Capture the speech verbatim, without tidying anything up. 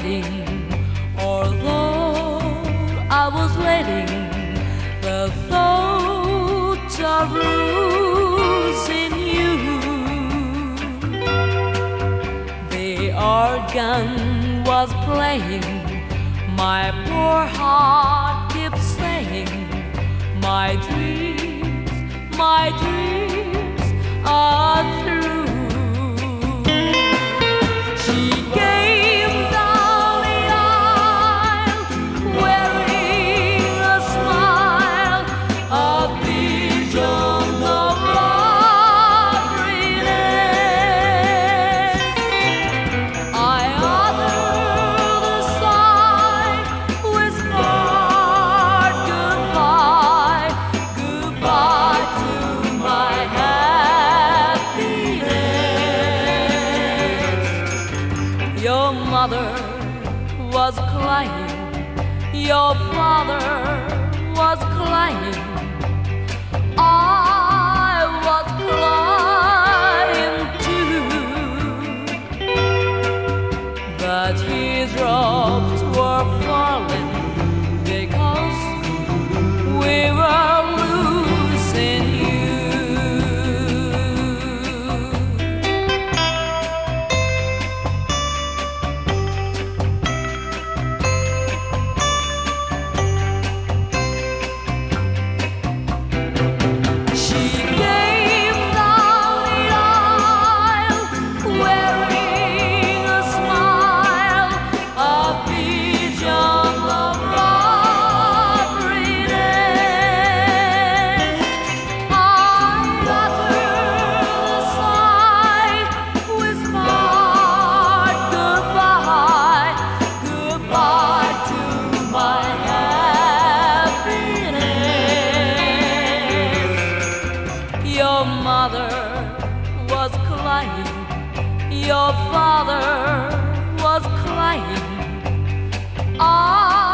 waiting, although I was letting the thoughts of losing you. The organ was playing, my poor heart kept saying, my dreams, my dreams are through. She came down the aisle wearing a smile, a vision of loveliness. I uttered a sigh, whispered goodbye, goodbye to my happiness. Your mother was crying, your father was crying, I was crying too. The teardrops were falling because we were losing you. She came down the aisle wearing a smile, a vision of loveliness. I uttered a sigh, whispered goodbye, goodbye to my happiness. Your mother was crying, your father was crying, I